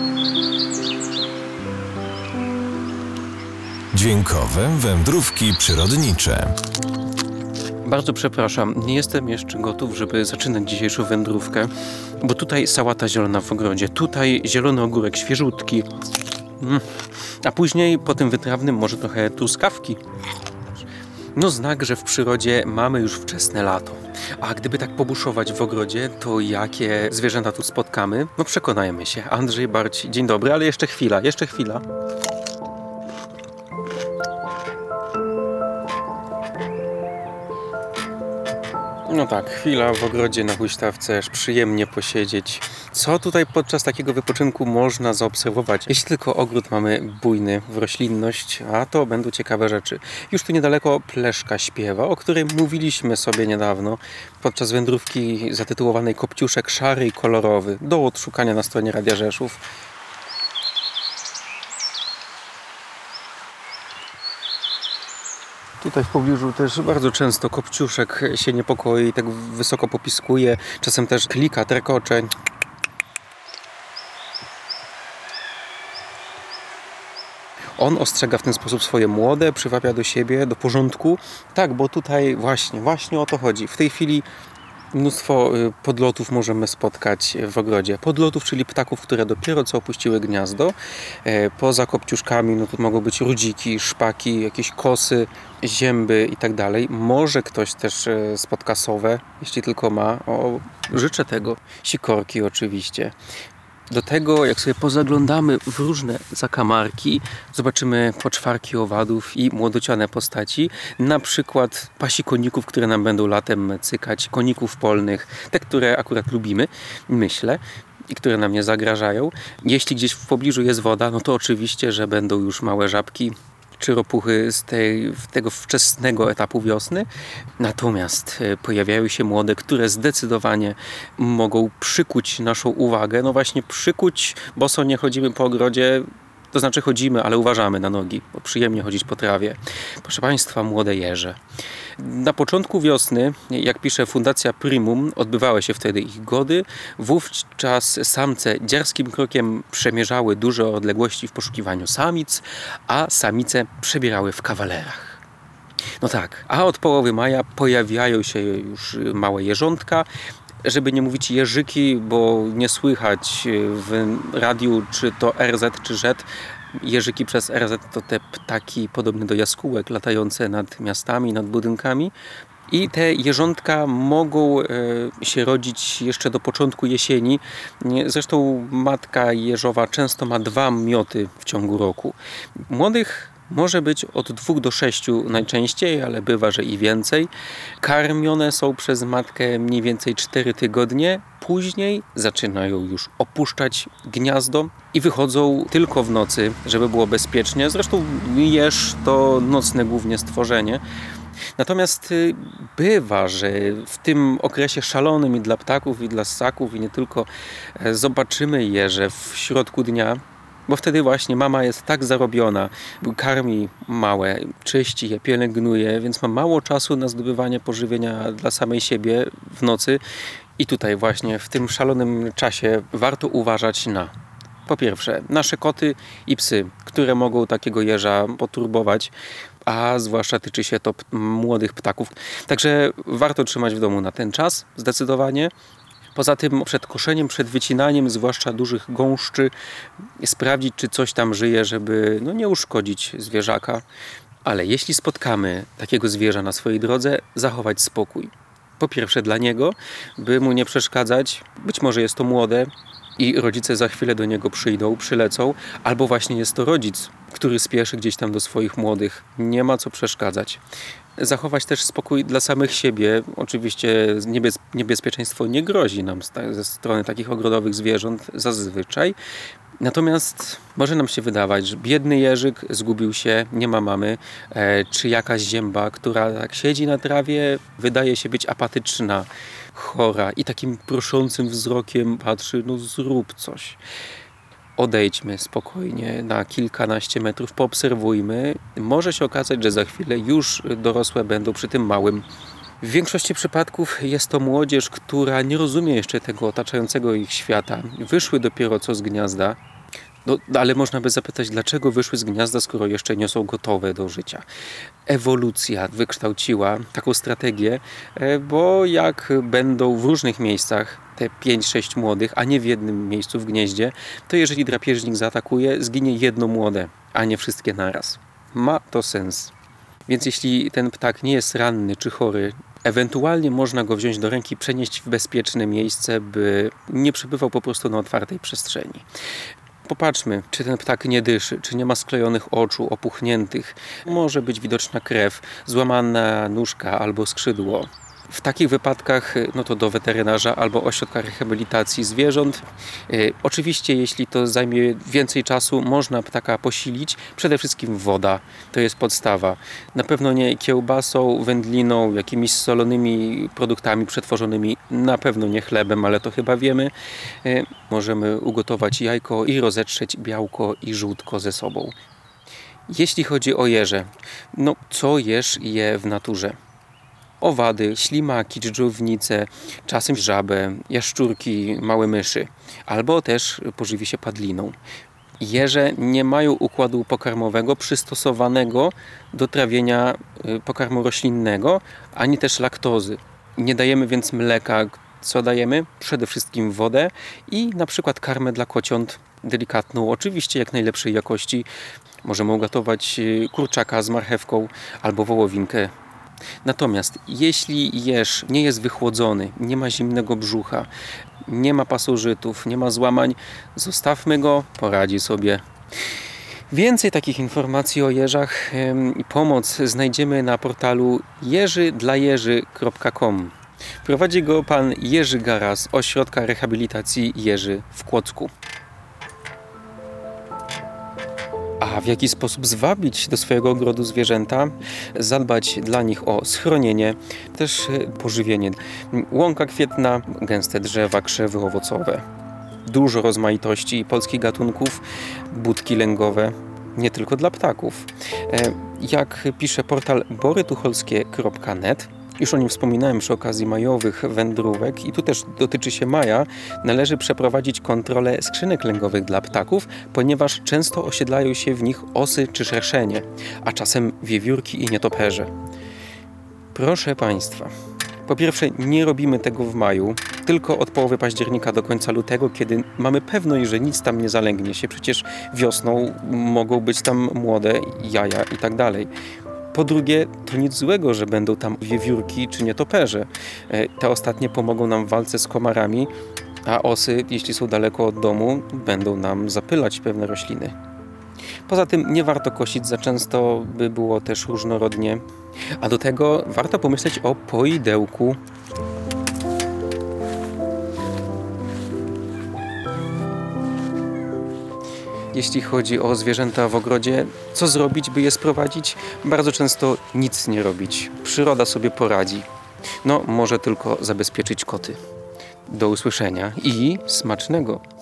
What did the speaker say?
Dźwiękowe wędrówki przyrodnicze. Bardzo przepraszam, nie jestem jeszcze gotów, żeby zaczynać dzisiejszą wędrówkę, bo tutaj sałata zielona w ogrodzie, tutaj zielony ogórek świeżutki, a później po tym wytrawnym może trochę truskawki. No znak, że w przyrodzie mamy już wczesne lato. A gdyby tak pobuszować w ogrodzie, to jakie zwierzęta tu spotkamy? No przekonajmy się. Andrzej Barć, dzień dobry, ale jeszcze chwila. No tak, chwila w ogrodzie na huśtawce, aż przyjemnie posiedzieć. Co tutaj podczas takiego wypoczynku można zaobserwować? Jeśli tylko ogród mamy bujny w roślinność, a to będą ciekawe rzeczy. Już tu niedaleko pleszka śpiewa, o której mówiliśmy sobie niedawno podczas wędrówki zatytułowanej Kopciuszek szary i kolorowy. Do odszukania na stronie Radia Rzeszów. Tutaj w pobliżu też bardzo często kopciuszek się niepokoi, tak wysoko popiskuje, czasem też klika, terkocze. On ostrzega w ten sposób swoje młode, przywabia do siebie, do porządku. Tak, bo tutaj właśnie o to chodzi. W tej chwili mnóstwo podlotów możemy spotkać w ogrodzie. Podlotów, czyli ptaków, które dopiero co opuściły gniazdo. Poza kopciuszkami no to mogą być rudziki, szpaki, jakieś kosy, zięby i tak dalej. Może ktoś też spotka sowę, jeśli tylko ma. Życzę tego. Sikorki oczywiście. Do tego, jak sobie pozaglądamy w różne zakamarki, zobaczymy poczwarki owadów i młodociane postaci. Na przykład pasi koników, które nam będą latem cykać, koników polnych, te, które akurat lubimy, myślę, i które nam nie zagrażają. Jeśli gdzieś w pobliżu jest woda, no to oczywiście, że będą już małe żabki, czy ropuchy z tego wczesnego etapu wiosny. Natomiast pojawiają się młode, które zdecydowanie mogą przykuć naszą uwagę. No właśnie przykuć, bo nie chodzimy po ogrodzie, to znaczy chodzimy, ale uważamy na nogi, bo przyjemnie chodzić po trawie. Proszę Państwa, młode jeże. Na początku wiosny, jak pisze Fundacja Primum, odbywały się wtedy ich gody. Wówczas samce dziarskim krokiem przemierzały duże odległości w poszukiwaniu samic, a samice przebierały w kawalerach. No tak, a od połowy maja pojawiają się już małe jeżątka, żeby nie mówić jeżyki, bo nie słychać w radiu, czy to RZ, czy Z. Jeżyki przez RZ to te ptaki podobne do jaskółek, latające nad miastami, nad budynkami. I te jeżątka mogą się rodzić jeszcze do początku jesieni. Zresztą matka jeżowa często ma 2 mioty w ciągu roku. Młodych może być od 2 do 6 najczęściej, ale bywa, że i więcej. Karmione są przez matkę mniej więcej 4 tygodnie. Później zaczynają już opuszczać gniazdo i wychodzą tylko w nocy, żeby było bezpiecznie. Zresztą jeż to nocne głównie stworzenie. Natomiast bywa, że w tym okresie szalonym i dla ptaków, i dla ssaków, i nie tylko, zobaczymy jeże w środku dnia. Bo wtedy właśnie mama jest tak zarobiona, karmi małe, czyści je, pielęgnuje, więc ma mało czasu na zdobywanie pożywienia dla samej siebie w nocy. I tutaj właśnie w tym szalonym czasie warto uważać na, po pierwsze, nasze koty i psy, które mogą takiego jeża poturbować, a zwłaszcza tyczy się to młodych ptaków. Także warto trzymać w domu na ten czas, zdecydowanie. Poza tym przed koszeniem, przed wycinaniem, zwłaszcza dużych gąszczy, sprawdzić, czy coś tam żyje, żeby nie uszkodzić zwierzaka. Ale jeśli spotkamy takiego zwierza na swojej drodze, zachować spokój. Po pierwsze dla niego, by mu nie przeszkadzać. Być może jest to młode i rodzice za chwilę do niego przyjdą, przylecą. Albo właśnie jest to rodzic, który spieszy gdzieś tam do swoich młodych. Nie ma co przeszkadzać. Zachować też spokój dla samych siebie. Oczywiście niebezpieczeństwo nie grozi nam ze strony takich ogrodowych zwierząt zazwyczaj. Natomiast może nam się wydawać, że biedny jeżyk zgubił się, nie ma mamy, czy jakaś zięba, która tak siedzi na trawie, wydaje się być apatyczna, chora i takim proszącym wzrokiem patrzy, zrób coś. Odejdźmy spokojnie na kilkanaście metrów, poobserwujmy. Może się okazać, że za chwilę już dorosłe będą przy tym małym. W większości przypadków jest to młodzież, która nie rozumie jeszcze tego otaczającego ich świata. Wyszły dopiero co z gniazda. No, ale można by zapytać, dlaczego wyszły z gniazda, skoro jeszcze nie są gotowe do życia. Ewolucja wykształciła taką strategię, bo jak będą w różnych miejscach te 5-6 młodych, a nie w jednym miejscu w gnieździe, to jeżeli drapieżnik zaatakuje, zginie jedno młode, a nie wszystkie naraz. Ma to sens. Więc jeśli ten ptak nie jest ranny czy chory, ewentualnie można go wziąć do ręki, przenieść w bezpieczne miejsce, by nie przebywał po prostu na otwartej przestrzeni. Popatrzmy, czy ten ptak nie dyszy, czy nie ma sklejonych oczu, opuchniętych. Może być widoczna krew, złamana nóżka albo skrzydło. W takich wypadkach no to do weterynarza albo ośrodka rehabilitacji zwierząt. Oczywiście, jeśli to zajmie więcej czasu, można ptaka posilić. Przede wszystkim woda, to jest podstawa. Na pewno nie kiełbasą, wędliną, jakimiś solonymi produktami przetworzonymi, na pewno nie chlebem, ale to chyba wiemy. Możemy ugotować jajko i rozetrzeć białko i żółtko ze sobą. Jeśli chodzi o jeże, no co jeż je w naturze? Owady, ślimaki, dżdżownice, czasem żabę, jaszczurki, małe myszy, albo też pożywi się padliną. Jeże nie mają układu pokarmowego przystosowanego do trawienia pokarmu roślinnego, ani też laktozy. Nie dajemy więc mleka. Co dajemy? Przede wszystkim wodę i na przykład karmę dla kociąt delikatną, oczywiście jak najlepszej jakości. Możemy ugotować kurczaka z marchewką albo wołowinkę. Natomiast jeśli jeż nie jest wychłodzony, nie ma zimnego brzucha, nie ma pasożytów, nie ma złamań, zostawmy go, poradzi sobie. Więcej takich informacji o jeżach i pomoc znajdziemy na portalu jerzydlajerzy.com. Prowadzi go pan Jerzy Gara z Ośrodka Rehabilitacji Jeży w Kłodzku. A w jaki sposób zwabić do swojego ogrodu zwierzęta, zadbać dla nich o schronienie, też pożywienie. Łąka kwietna, gęste drzewa, krzewy owocowe. Dużo rozmaitości polskich gatunków, budki lęgowe, nie tylko dla ptaków. Jak pisze portal borytucholskie.net, już o nim wspominałem przy okazji majowych wędrówek i tu też dotyczy się maja, należy przeprowadzić kontrolę skrzynek lęgowych dla ptaków, ponieważ często osiedlają się w nich osy czy szerszenie, a czasem wiewiórki i nietoperze. Proszę Państwa, po pierwsze nie robimy tego w maju, tylko od połowy października do końca lutego, kiedy mamy pewność, że nic tam nie zalęgnie się. Przecież wiosną mogą być tam młode jaja i tak dalej. Po drugie, to nic złego, że będą tam wiewiórki czy nietoperze. Te ostatnie pomogą nam w walce z komarami, a osy, jeśli są daleko od domu, będą nam zapylać pewne rośliny. Poza tym nie warto kosić za często, by było też różnorodnie. A do tego warto pomyśleć o poidełku. Jeśli chodzi o zwierzęta w ogrodzie, co zrobić, by je sprowadzić? Bardzo często nic nie robić. Przyroda sobie poradzi. No, może tylko zabezpieczyć koty. Do usłyszenia i smacznego!